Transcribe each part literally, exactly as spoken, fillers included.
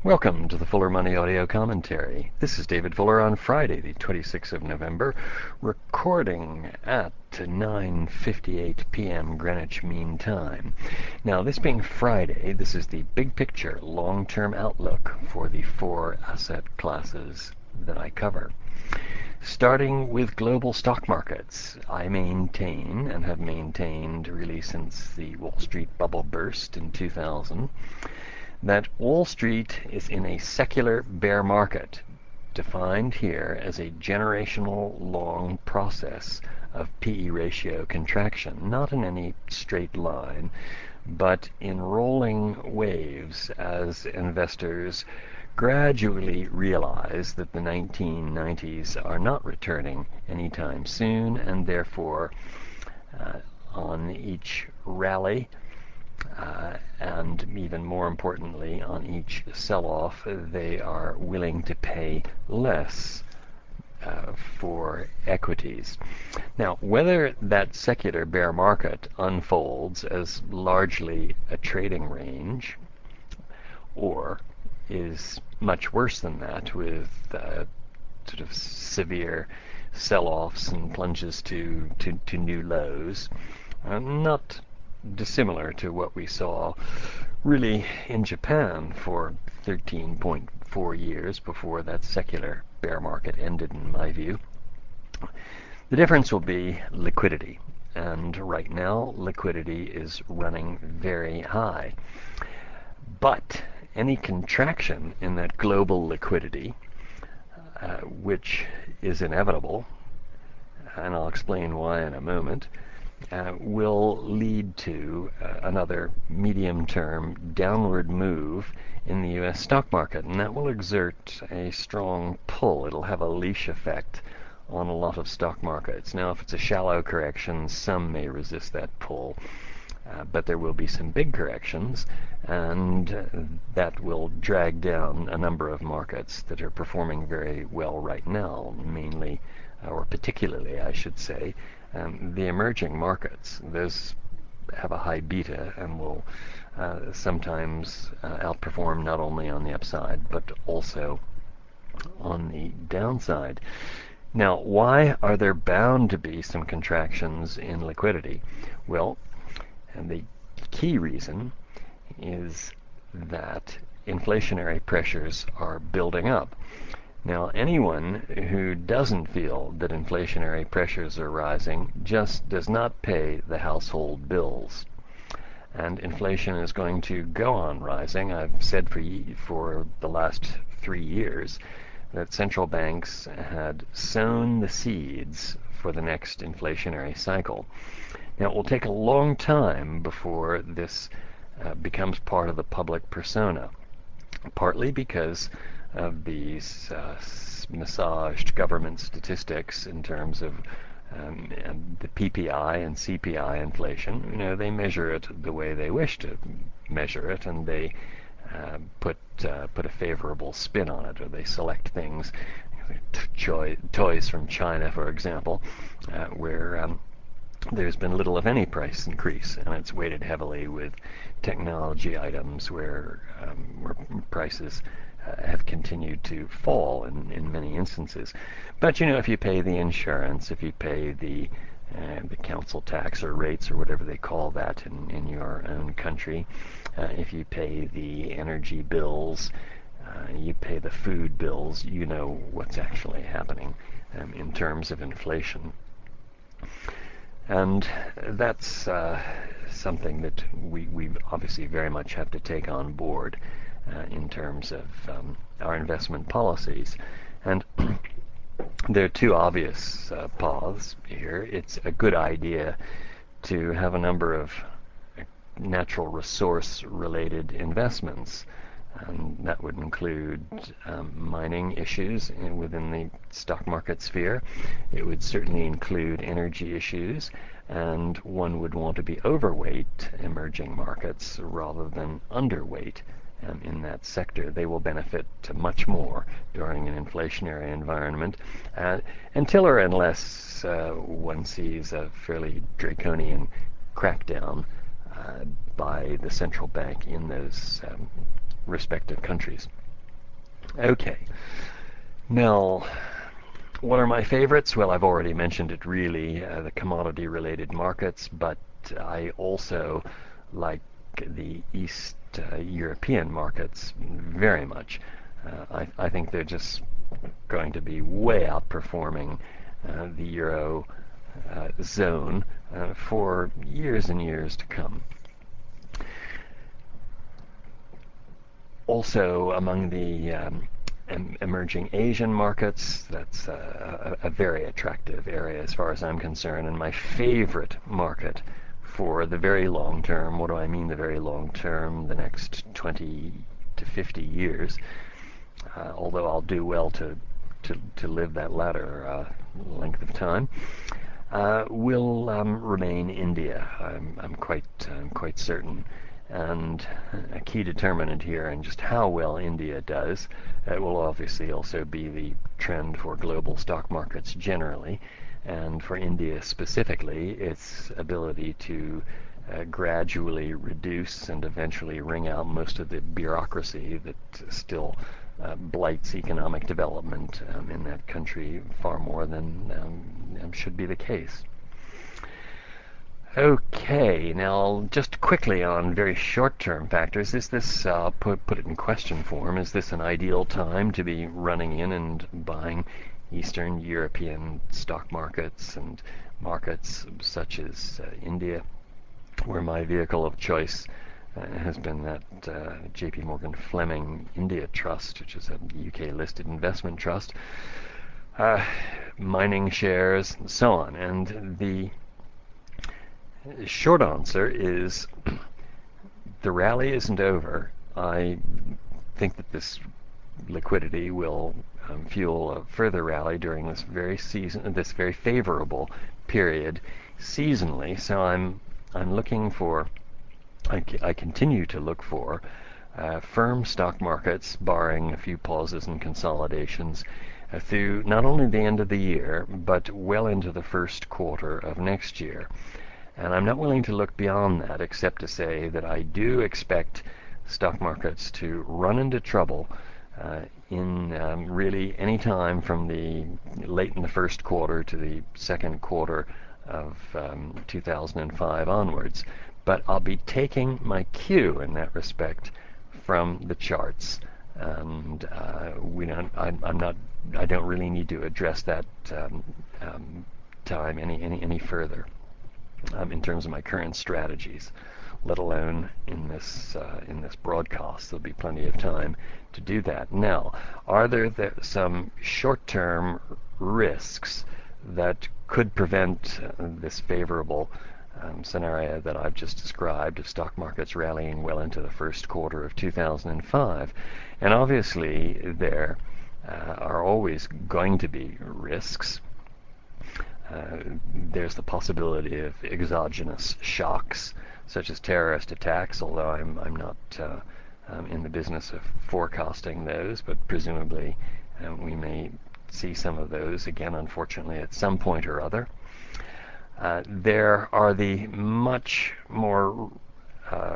Welcome to the Fuller Money Audio Commentary. This is David Fuller on Friday, the twenty-sixth of November, recording at nine fifty-eight p m Greenwich Mean Time. Now, this being Friday, this is the big picture, long-term outlook for the four asset classes that I cover. Starting with global stock markets, I maintain, and have maintained really since the Wall Street bubble burst in two thousand, that Wall Street is in a secular bear market, defined here as a generational long process of P E ratio contraction, not in any straight line, but in rolling waves as investors gradually realize that the nineteen nineties are not returning anytime soon, and therefore uh, on each rally, Uh, and even more importantly, on each sell-off, they are willing to pay less uh, for equities. Now, whether that secular bear market unfolds as largely a trading range or is much worse than that, with uh, sort of severe sell-offs and plunges to, to, to new lows, uh, not dissimilar to what we saw really in Japan for thirteen point four years before that secular bear market ended, in my view. The difference will be liquidity, and right now liquidity is running very high. But any contraction in that global liquidity, uh, which is inevitable, and I'll explain why in a moment, Uh, will lead to uh, another medium-term downward move in the U S stock market, and that will exert a strong pull. It'll have a leash effect on a lot of stock markets. Now, if it's a shallow correction, some may resist that pull, uh, but there will be some big corrections, and uh, that will drag down a number of markets that are performing very well right now, mainly, or particularly, I should say, Um, the emerging markets. Those have a high beta and will uh, sometimes uh, outperform not only on the upside but also on the downside. Now, why are there bound to be some contractions in liquidity? Well, and the key reason is that inflationary pressures are building up. Now, anyone who doesn't feel that inflationary pressures are rising just does not pay the household bills. And inflation is going to go on rising. I've said for, for the last three years that central banks had sown the seeds for the next inflationary cycle. Now, it will take a long time before this uh, becomes part of the public persona, partly because of these uh, massaged government statistics in terms of um, the P P I and C P I inflation. You know, they measure it the way they wish to measure it, and they uh, put uh, put a favorable spin on it, or they select things, toy, toys from China, for example, uh, where um, there's been little of any price increase, and it's weighted heavily with technology items where, um, where prices uh, have continued to fall in, in many instances. But you know, if you pay the insurance, if you pay the uh, the council tax or rates or whatever they call that in, in your own country, uh, if you pay the energy bills, uh, you pay the food bills, you know what's actually happening um, in terms of inflation. And that's uh, something that we, we obviously very much have to take on board uh, in terms of um, our investment policies. And there are two obvious uh, paths here. It's a good idea to have a number of natural resource related investments. Um, that would include um, mining issues in, within the stock market sphere. It would certainly include energy issues, and one would want to be overweight emerging markets rather than underweight um, in that sector. They will benefit much more during an inflationary environment, uh, until or unless uh, one sees a fairly draconian crackdown uh, by the central bank in those um, respective countries. Okay. Now, what are my favorites? Well, I've already mentioned it really, uh, the commodity related markets, but I also like the East uh, European markets very much. Uh, I, I think they're just going to be way outperforming uh, the Euro uh, zone uh, for years and years to come. Also, among the um, em- emerging Asian markets, that's uh, a, a very attractive area as far as I'm concerned, and my favorite market for the very long term. What do I mean the very long term? The next twenty to fifty years, uh, although I'll do well to, to, to live that latter uh, length of time, uh, will um, remain India. I'm, I'm quite I'm quite certain. And a key determinant here in just how well India does, it will obviously also be the trend for global stock markets generally, and for India specifically, its ability to uh, gradually reduce and eventually wring out most of the bureaucracy that still uh, blights economic development um, in that country far more than um, should be the case. Okay, now just quickly on very short-term factors, is this, uh, put, put it in question form, is this an ideal time to be running in and buying Eastern European stock markets and markets such as uh, India, where my vehicle of choice uh, has been that uh, J P Morgan Fleming India Trust, which is a U K-listed investment trust, uh, mining shares, and so on. And the short answer is the rally isn't over. I think that this liquidity will um, fuel a further rally during this very season, this very favorable period seasonally. So I'm I'm looking for, I, I continue to look for uh, firm stock markets, barring a few pauses and consolidations, uh, through not only the end of the year, but well into the first quarter of next year. And I'm not willing to look beyond that, except to say that I do expect stock markets to run into trouble uh, in um, really any time from the late in the first quarter to the second quarter of um, two thousand five onwards. But I'll be taking my cue in that respect from the charts, and uh, we don't. I'm, I'm not. I don't really need to address that um, um, time any any any further. Um, in terms of my current strategies, let alone in this uh, in this broadcast. There'll be plenty of time to do that. Now, are there th- some short-term risks that could prevent uh, this favorable um, scenario that I've just described of stock markets rallying well into the first quarter of two thousand five? And obviously, there uh, are always going to be risks. Uh, there's the possibility of exogenous shocks, such as terrorist attacks, although I'm, I'm not uh, um, in the business of forecasting those, but presumably um, we may see some of those again, unfortunately, at some point or other. Uh, there are the much more uh,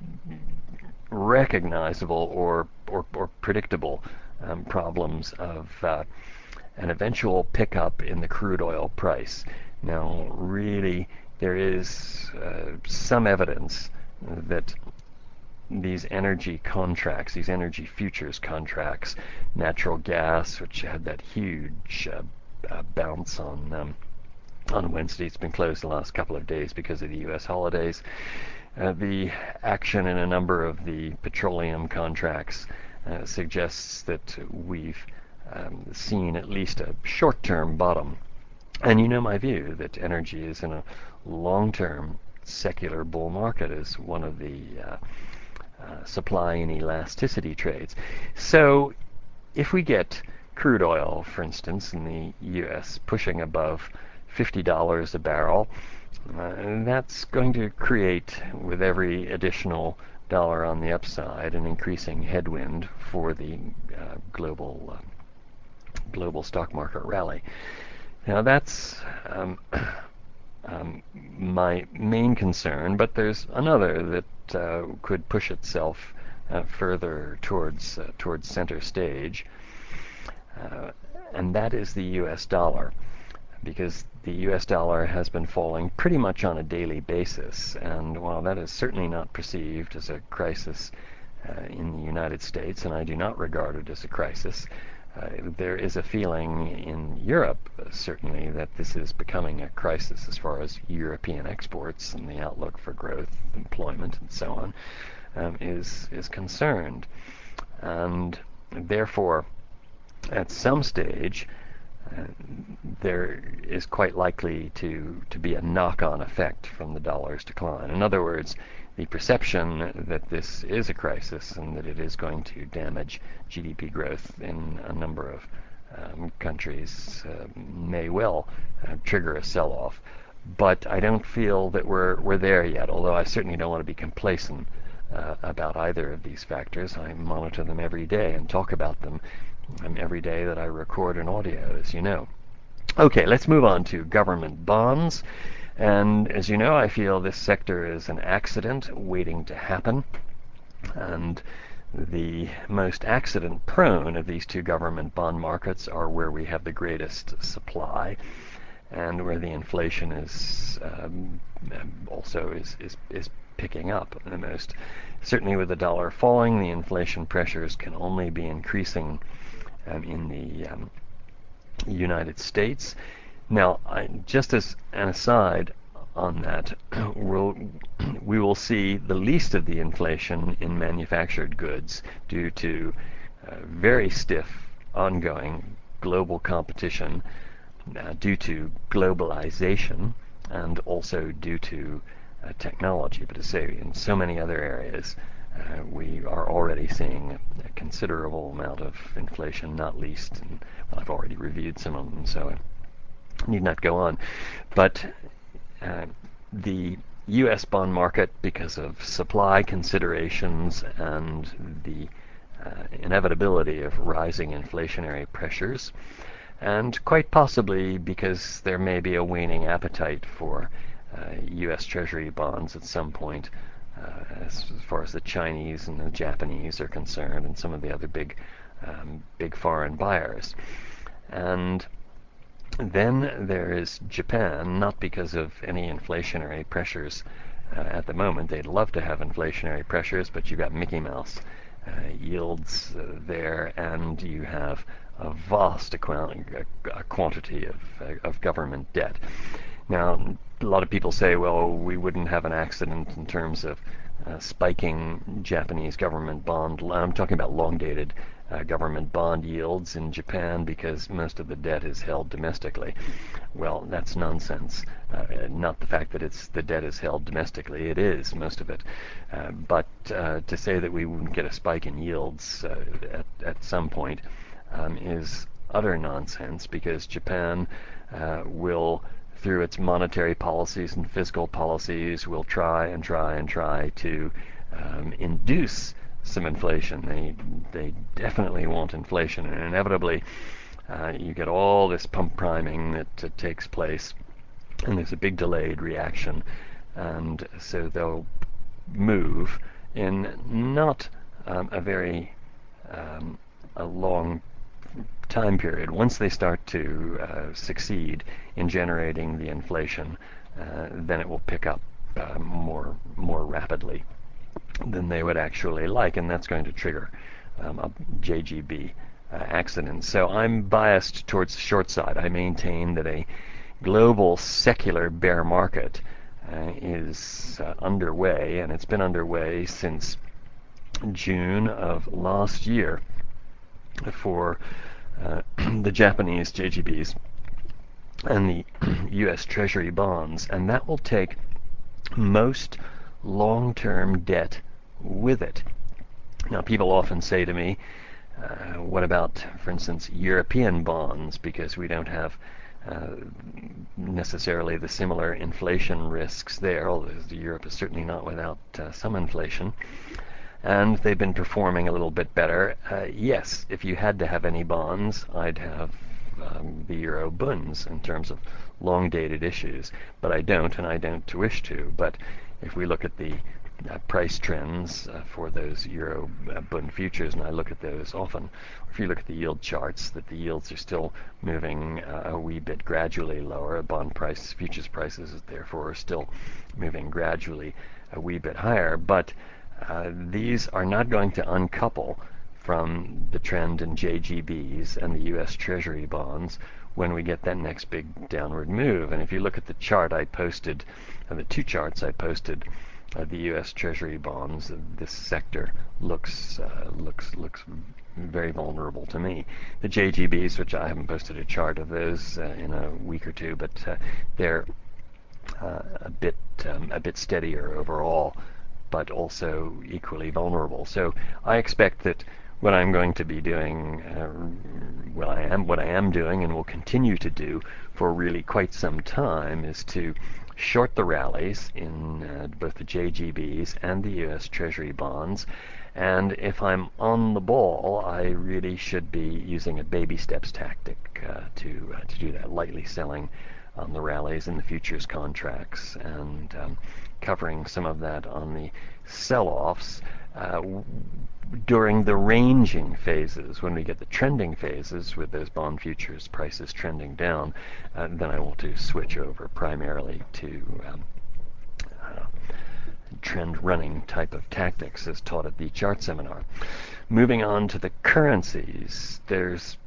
recognizable or, or, or predictable um, problems of uh, an eventual pickup in the crude oil price. Now, really, there is uh, some evidence that these energy contracts, these energy futures contracts, natural gas, which had that huge uh, uh, bounce on um, on Wednesday, it's been closed the last couple of days because of the U S holidays. Uh, the action in a number of the petroleum contracts uh, suggests that we've um, seen at least a short-term bottom. And you know my view that energy is in a long-term secular bull market as one of the uh, uh, supply and elasticity trades. So if we get crude oil, for instance, in the U S pushing above fifty dollars a barrel, uh, that's going to create, with every additional dollar on the upside, an increasing headwind for the uh, global uh, global stock market rally. Now that's um, um, my main concern, but there's another that uh, could push itself uh, further towards uh, towards center stage, uh, and that is the U S dollar, because the U S dollar has been falling pretty much on a daily basis, and while that is certainly not perceived as a crisis uh, in the United States, and I do not regard it as a crisis, uh, there is a feeling in Europe, uh, certainly, that this is becoming a crisis as far as European exports and the outlook for growth, employment, and so on, um, is is concerned, and therefore, at some stage, uh, there is quite likely to, to be a knock-on effect from the dollar's decline. In other words, the perception that this is a crisis and that it is going to damage G D P growth in a number of um, countries uh, may well uh, trigger a sell-off. But I don't feel that we're, we're there yet, although I certainly don't want to be complacent uh, about either of these factors. I monitor them every day and talk about them um, every day that I record an audio, as you know. Okay, let's move on to government bonds. And as you know, I feel this sector is an accident waiting to happen. And the most accident-prone of these two government bond markets are where we have the greatest supply and where the inflation is um, also is, is, is picking up the most. Certainly with the dollar falling, the inflation pressures can only be increasing um, in the um, United States. Now, I, just as an aside on that, we'll, we will see the least of the inflation in manufactured goods due to uh, very stiff ongoing global competition, uh, due to globalization, and also due to uh, technology. But to say, in so many other areas, Uh, we are already seeing a considerable amount of inflation, not least, and well, I've already reviewed some of them, so I need not go on. But uh, the U S bond market, because of supply considerations and the uh, inevitability of rising inflationary pressures, and quite possibly because there may be a waning appetite for uh, U S Treasury bonds at some point, Uh, as, as far as the Chinese and the Japanese are concerned, and some of the other big, um, big foreign buyers. And then there is Japan, not because of any inflationary pressures uh, at the moment. They'd love to have inflationary pressures, but you've got Mickey Mouse uh, yields uh, there, and you have a vast a, a quantity of, uh, of government debt. Now, a lot of people say, well, we wouldn't have an accident in terms of uh, spiking Japanese government bond. I'm talking about long-dated uh, government bond yields in Japan because most of the debt is held domestically. Well, that's nonsense. Uh, not the fact that it's the debt is held domestically. It is, most of it. Uh, but uh, to say that we wouldn't get a spike in yields uh, at, at some point um, is utter nonsense, because Japan uh, will, through its monetary policies and fiscal policies, will try and try and try to um, induce some inflation. They they definitely want inflation, and inevitably uh, you get all this pump priming that uh, takes place, and there's a big delayed reaction, and so they'll move in not um, a very um, a long time period. Once they start to uh, succeed in generating the inflation, uh, then it will pick up uh, more more rapidly than they would actually like, and that's going to trigger um, a J G B uh, accident. So I'm biased towards the short side. I maintain that a global secular bear market uh, is uh, underway, and it's been underway since June of last year for Uh, the Japanese J G Bs and the U S Treasury bonds, and that will take most long-term debt with it. Now, people often say to me, uh, what about, for instance, European bonds, because we don't have uh, necessarily the similar inflation risks there, although Europe is certainly not without uh, some inflation. And they've been performing a little bit better. Uh, yes, if you had to have any bonds, I'd have um, the Euro bunds in terms of long-dated issues, but I don't, and I don't wish to. But if we look at the uh, price trends uh, for those euro uh, bond futures, and I look at those often. If you look at the yield charts, that the yields are still moving uh, a wee bit gradually lower. Bond price, futures prices, therefore, are still moving gradually a wee bit higher. But uh, these are not going to uncouple from the trend in J G Bs and the U S Treasury bonds when we get that next big downward move. And if you look at the chart I posted, uh, the two charts I posted, uh, the U S Treasury bonds, uh, this sector looks uh, looks looks very vulnerable to me. The J G Bs, which I haven't posted a chart of those uh, in a week or two, but uh, they're uh, a bit um, a bit steadier overall, but also equally vulnerable. So I expect that what I'm going to be doing, uh, what I am, what I am doing, and will continue to do for really quite some time, is to short the rallies in uh, both the J G Bs and the U S Treasury bonds. And if I'm on the ball, I really should be using a baby steps tactic uh, to uh, to do that, lightly selling on the rallies in the futures contracts and um, covering some of that on the sell-offs uh, during the ranging phases. When we get the trending phases with those bond futures prices trending down, uh, then I want to switch over primarily to um, uh, trend running type of tactics as taught at the chart seminar. Moving on to the currencies, there's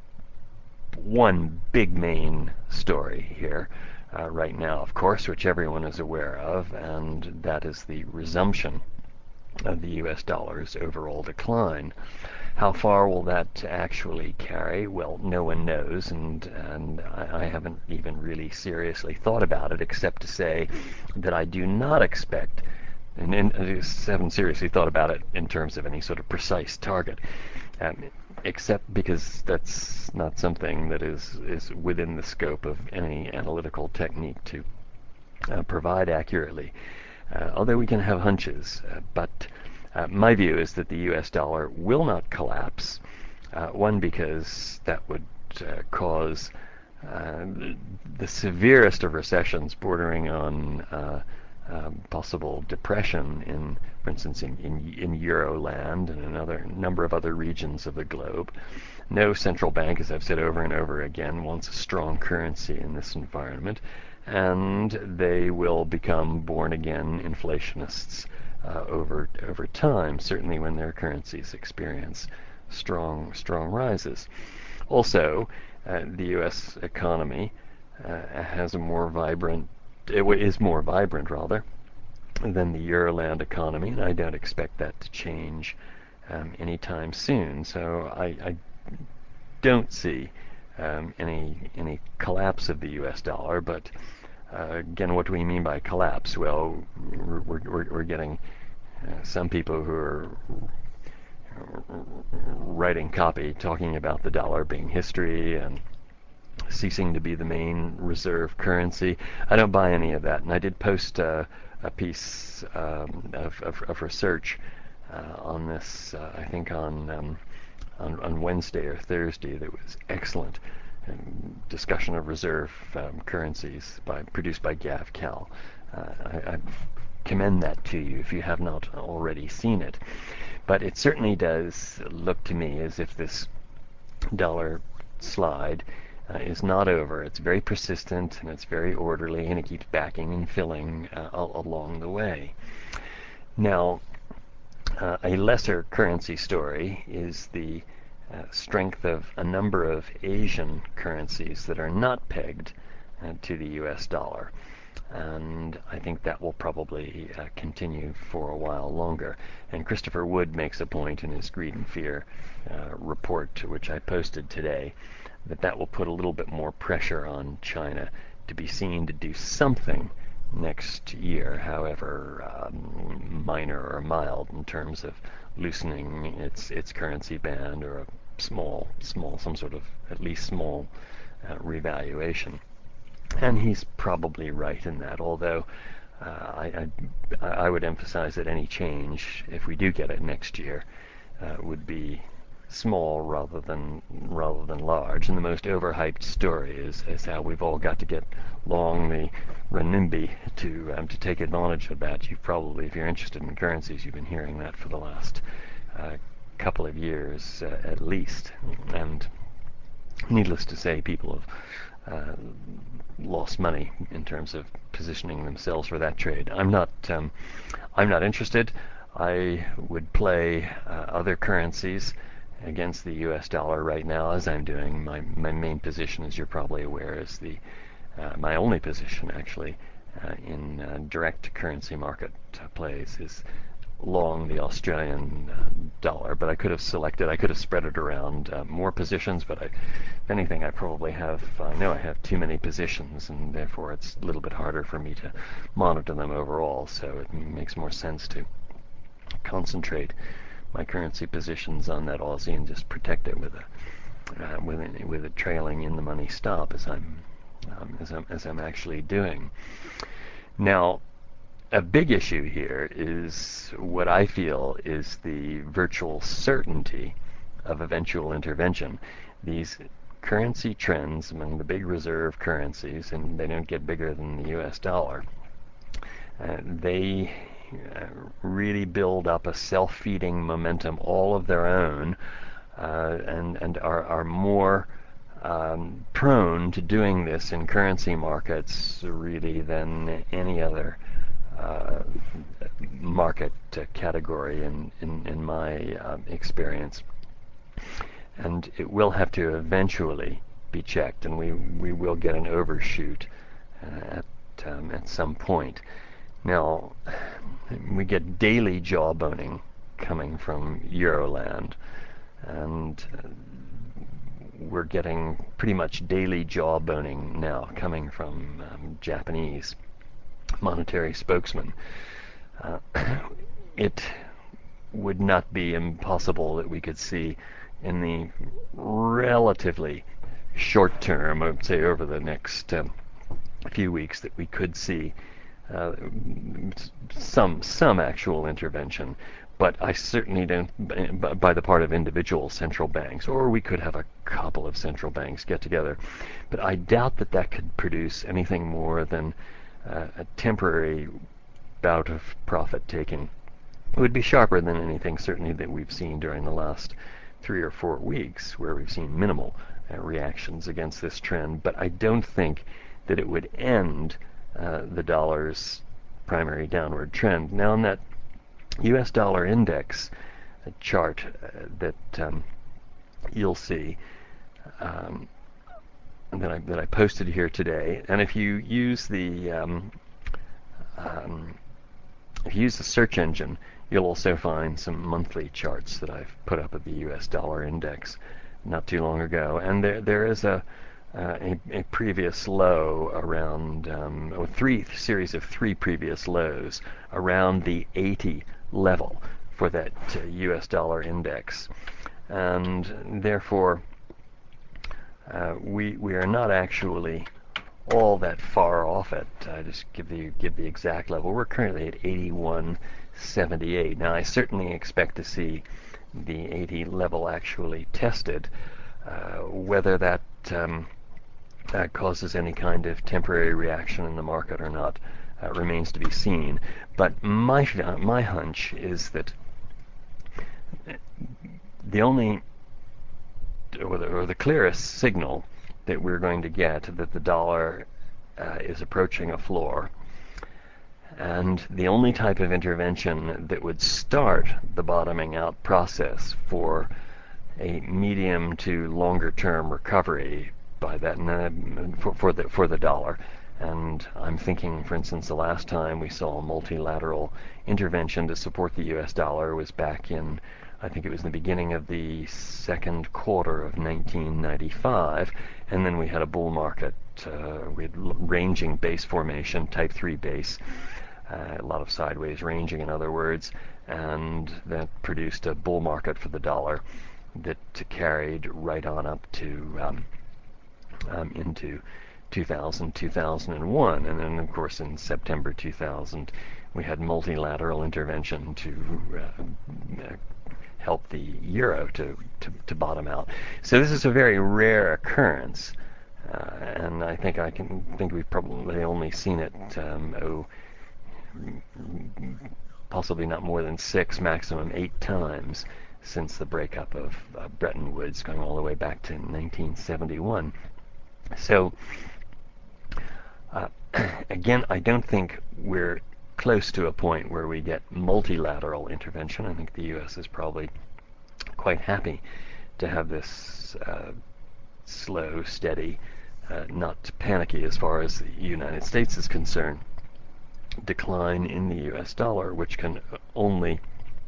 one big main story here uh, right now, of course, which everyone is aware of, and that is the resumption of the U S dollar's overall decline. How far will that actually carry? Well, no one knows, and and I, I haven't even really seriously thought about it, except to say that I do not expect, and, and I haven't seriously thought about it in terms of any sort of precise target. Um, except because that's not something that is, is within the scope of any analytical technique to uh, provide accurately. Uh, although we can have hunches, uh, but uh, my view is that the U S dollar will not collapse. Uh, one, because that would uh, cause uh, the severest of recessions, bordering on uh, um, possible depression in, for instance, in, in, in Euroland and another number of other regions of the globe. No central bank, as I've said over and over again, wants a strong currency in this environment, and they will become born-again inflationists uh, over over time, certainly when their currencies experience strong strong rises. Also, uh, the U S economy uh, has a more vibrant, it is more vibrant rather, than the Euroland economy, and I don't expect that to change um, anytime soon. So I, I don't see um, any any collapse of the U S dollar, but uh, again, what do we mean by collapse? Well, we're, we're, we're getting uh, some people who are writing copy talking about the dollar being history and ceasing to be the main reserve currency. I don't buy any of that, and I did post uh, a piece um, of, of, of research uh, on this, uh, I think on, um, on on Wednesday or Thursday, that was excellent. Um, discussion of reserve um, currencies by produced by GavCal. Uh, I, I commend that to you if you have not already seen it. But it certainly does look to me as if this dollar slide uh, is not over. It's very persistent and it's very orderly, and it keeps backing and filling uh, along the way. Now, uh, a lesser currency story is the uh, strength of a number of Asian currencies that are not pegged uh, to the U S dollar. And I think that will probably uh, continue for a while longer. And Christopher Wood makes a point in his Greed and Fear uh, report, which I posted today, that that will put a little bit more pressure on China to be seen to do something next year, however um, minor or mild, in terms of loosening its its currency band, or a small, small, some sort of at least small uh, revaluation. And he's probably right in that, although uh, I, I, I would emphasize that any change, if we do get it next year, uh, would be small rather than rather than large. And the most overhyped story is, is how we've all got to get long the renminbi to um, to take advantage of that. You've probably, if you're interested in currencies, you've been hearing that for the last uh, couple of years uh, at least. And needless to say, people have uh, lost money in terms of positioning themselves for that trade. I'm not um, I'm not interested. I would play uh, other currencies against the U S dollar right now, as I'm doing. My my main position, as you're probably aware, is the uh, my only position actually uh, in uh, direct currency market uh, plays is long the Australian uh, dollar. But I could have selected, I could have spread it around uh, more positions. But I, if anything, I probably have. I know I have too many positions, and therefore it's a little bit harder for me to monitor them overall. So it makes more sense to concentrate my currency positions on that Aussie and just protect it with a uh, with a, with a trailing in the money stop, as I'm um, as I'm as I'm actually doing. Now, a big issue here is what I feel is the virtual certainty of eventual intervention. These currency trends among the big reserve currencies, and they don't get bigger than the U S dollar, uh, they uh, really build up a self-feeding momentum all of their own, uh, and, and are, are more um, prone to doing this in currency markets really than any other uh, market uh, category in, in, in my uh, experience. And it will have to eventually be checked, and we, we will get an overshoot uh, at, um, at some point. Now, we get daily jawboning coming from Euroland, and uh, we're getting pretty much daily jawboning now coming from um, Japanese monetary spokesman. Uh, it would not be impossible that we could see in the relatively short term, I would say over the next um, few weeks, that we could see uh, some some actual intervention. But I certainly don't, by the part of individual central banks, or we could have a couple of central banks get together. But I doubt that that could produce anything more than uh, a temporary bout of profit taking. It would be sharper than anything certainly that we've seen during the last three or four weeks, where we've seen minimal uh, reactions against this trend. But I don't think that it would end uh, the dollar's primary downward trend. Now, in that U S dollar index chart uh, that um, you'll see um, that I that I posted here today, and if you use the um, um, if you use the search engine, you'll also find some monthly charts that I've put up of the U S dollar index not too long ago, and there there is a uh, a, a previous low around um, or three series of three previous lows around the eighty level for that uh, U S dollar index, and therefore uh, we we are not actually all that far off it. I just give the give the exact level. We're currently at eighty-one seventy-eight. Now, I certainly expect to see the eighty level actually tested. Uh, whether that um, uh, causes any kind of temporary reaction in the market or not uh, remains to be seen. But my my hunch is that the only or the, or the clearest signal that we're going to get that the dollar uh, is approaching a floor, and the only type of intervention that would start the bottoming out process for a medium to longer term recovery by that for, for the for the dollar. And I'm thinking, for instance, the last time we saw a multilateral intervention to support the U S dollar was back in, I think it was the beginning of the second quarter of nineteen ninety-five, and then we had a bull market. Uh, we had ranging base formation, type three base, uh, a lot of sideways ranging, in other words, and that produced a bull market for the dollar that carried right on up to um, um, into two thousand, two thousand one, and then of course in September two thousand we had multilateral intervention to uh, help the euro to, to, to bottom out. So this is a very rare occurrence, uh, and I think I can think we've probably only seen it um, oh, possibly not more than six, maximum eight times since the breakup of uh, Bretton Woods, going all the way back to nineteen seventy-one. So uh, again, I don't think we're close to a point where we get multilateral intervention. I think the U S is probably quite happy to have this uh, slow, steady, uh, not panicky as far as the United States is concerned, decline in the U S dollar, which can only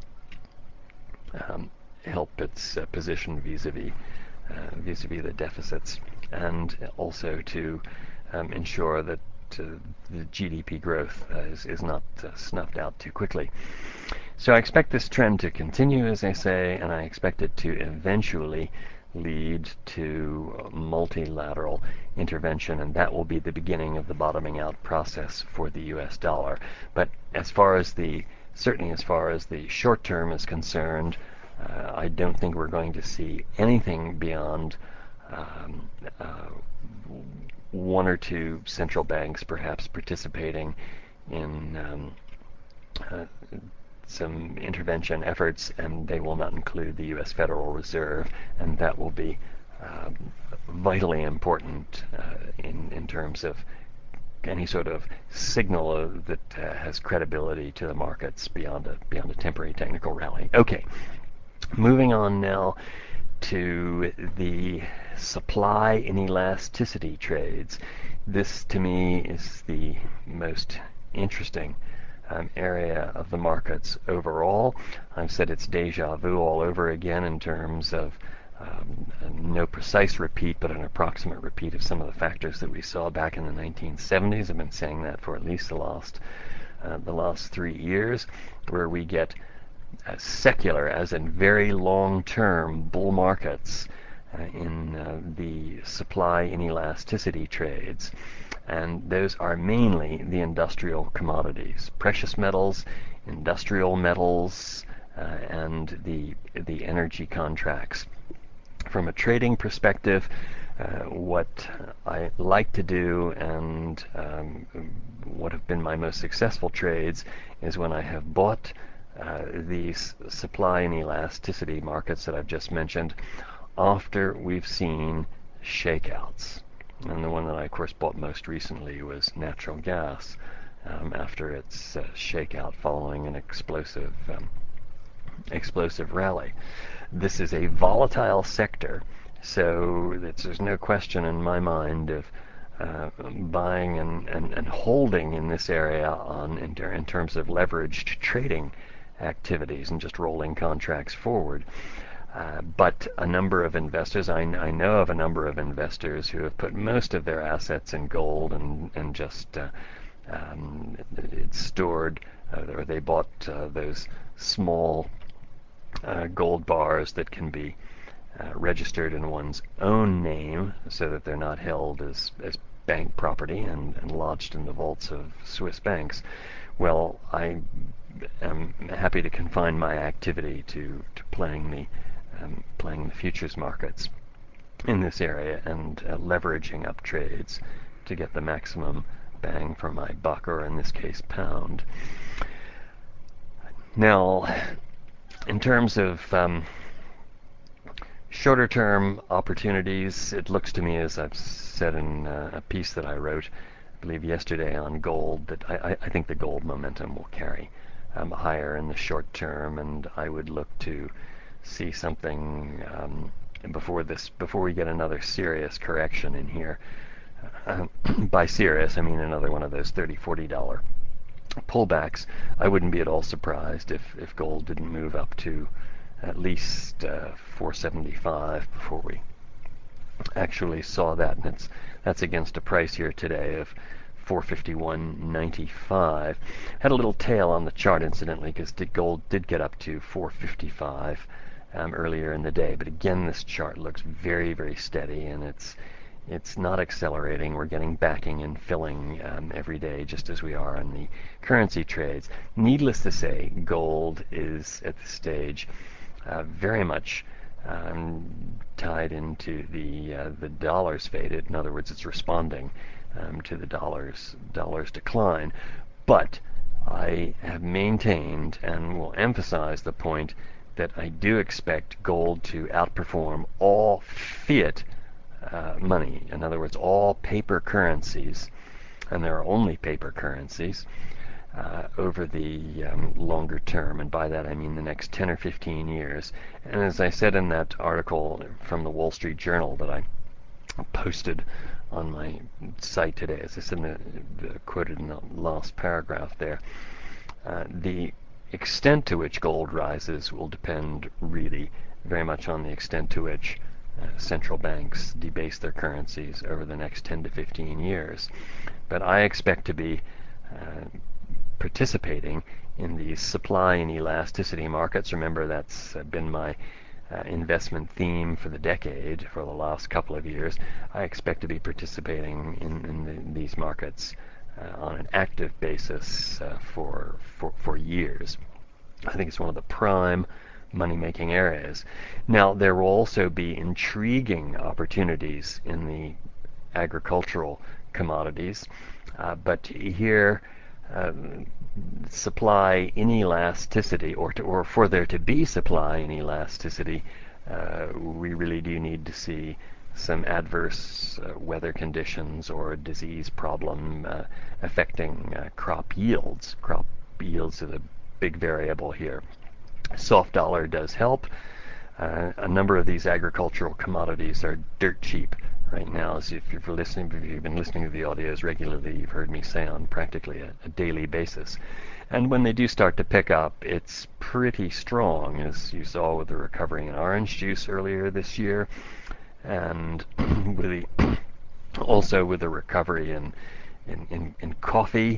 um, help its uh, position vis-a-vis uh, vis-a-vis the deficits, and also to um, ensure that uh, the G D P growth uh, is, is not uh, snuffed out too quickly. So I expect this trend to continue, as I say, and I expect it to eventually lead to multilateral intervention, and that will be the beginning of the bottoming out process for the U S dollar. But as far as the, certainly as far as the short term is concerned, uh, I don't think we're going to see anything beyond um, uh, one or two central banks perhaps participating in um, uh, some intervention efforts, and they will not include the U S Federal Reserve, and that will be um, vitally important uh, in, in terms of any sort of signal uh, that uh, has credibility to the markets beyond a, beyond a temporary technical rally. Okay, moving on now to the supply inelasticity trades. This, to me, is the most interesting um, area of the markets overall. I've said it's deja vu all over again in terms of um, no precise repeat, but an approximate repeat of some of the factors that we saw back in the nineteen seventies. I've been saying that for at least the last uh, the last three years, where we get uh, secular, as in very long-term bull markets uh, in uh, the supply inelasticity trades. And those are mainly the industrial commodities, precious metals, industrial metals, uh, and the the energy contracts. From a trading perspective, uh, what I like to do, and um, what have been my most successful trades, is when I have bought uh, these supply and elasticity markets that I've just mentioned after we've seen shakeouts. And the one that I, of course, bought most recently was natural gas, um, after its uh, shakeout following an explosive um, explosive rally. This is a volatile sector, so there's no question in my mind of uh, buying and, and, and holding in this area on in, ter- in terms of leveraged trading activities and just rolling contracts forward. Uh, but a number of investors, I, I know of a number of investors who have put most of their assets in gold and, and just uh, um, it's stored, uh, or they bought uh, those small uh, gold bars that can be uh, registered in one's own name so that they're not held as, as bank property and, and lodged in the vaults of Swiss banks. Well, I am happy to confine my activity to, to playing the um, playing the futures markets in this area and uh, leveraging up trades to get the maximum bang for my buck, or in this case, pound. Now, in terms of um, shorter term opportunities, it looks to me, as I've said in uh, a piece that I wrote, I believe yesterday, on gold, that I, I think the gold momentum will carry um, higher in the short term, and I would look to see something um, before this, before we get another serious correction in here. Uh, by serious, I mean another one of those thirty, forty dollar pullbacks. I wouldn't be at all surprised if, if gold didn't move up to at least uh, four seventy-five before we actually saw that, and it's that's against a price here today of four fifty-one ninety-five. Had a little tail on the chart, incidentally, because gold did get up to four fifty-five um, earlier in the day. But again, this chart looks very, very steady, and it's it's not accelerating. We're getting backing and filling um, every day, just as we are on the currency trades. Needless to say, gold is at the stage uh, very much um, tied into the uh, the dollar's faded. In other words, it's responding um, to the dollar's dollar's decline. But I have maintained and will emphasize the point that I do expect gold to outperform all fiat uh, money. In other words, all paper currencies, and there are only paper currencies, uh, over the um, longer term, and by that I mean the next ten or fifteen years. And as I said in that article from the Wall Street Journal that I posted on my site today, as I said in the, the quoted in the last paragraph there, uh, the extent to which gold rises will depend really very much on the extent to which uh, central banks debase their currencies over the next ten to fifteen years. But I expect to be uh, participating in these supply and elasticity markets. Remember, that's uh, been my uh, investment theme for the decade, for the last couple of years. I expect to be participating in, in the, these markets uh, on an active basis uh, for, for, for years. I think it's one of the prime money-making areas. Now, there will also be intriguing opportunities in the agricultural commodities, uh, but here um, supply inelasticity, or to, or for there to be supply inelasticity, uh, we really do need to see some adverse uh, weather conditions or a disease problem uh, affecting uh, crop yields. Crop yields are the big variable here. Soft dollar does help. Uh, a number of these agricultural commodities are dirt cheap right now. As if you're listening, if you've been listening to the audios regularly, you've heard me say on practically a, a daily basis. And when they do start to pick up, it's pretty strong, as you saw with the recovery in orange juice earlier this year, and with the also with the recovery in in, in, in coffee.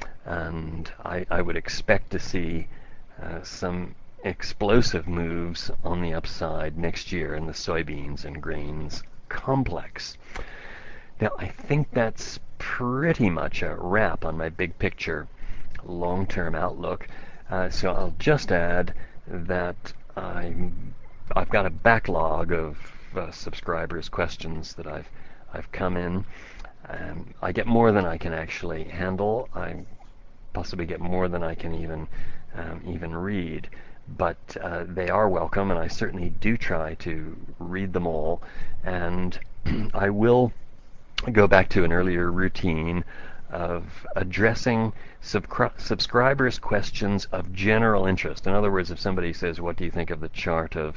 And I, I would expect to see uh, some explosive moves on the upside next year in the soybeans and grains complex. Now, I think that's pretty much a wrap on my big picture long-term outlook. Uh, so I'll just add that I'm, I've got a backlog of uh, subscribers' questions that I've I've come in. Um, I get more than I can actually handle. I possibly get more than I can even um, even read. But uh, they are welcome, and I certainly do try to read them all. And I will go back to an earlier routine of addressing subcri- subscribers' questions of general interest. In other words, if somebody says, "What do you think of the chart of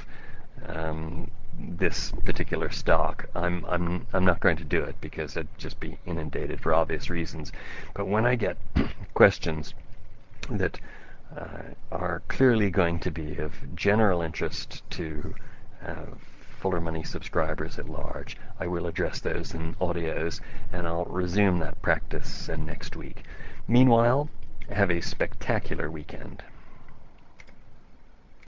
um, this particular stock?" I'm I'm I'm not going to do it because I'd just be inundated for obvious reasons. But when I get questions that uh, are clearly going to be of general interest to uh, Fuller Money subscribers at large, I will address those in audios, and I'll resume that practice uh, next week. Meanwhile, have a spectacular weekend.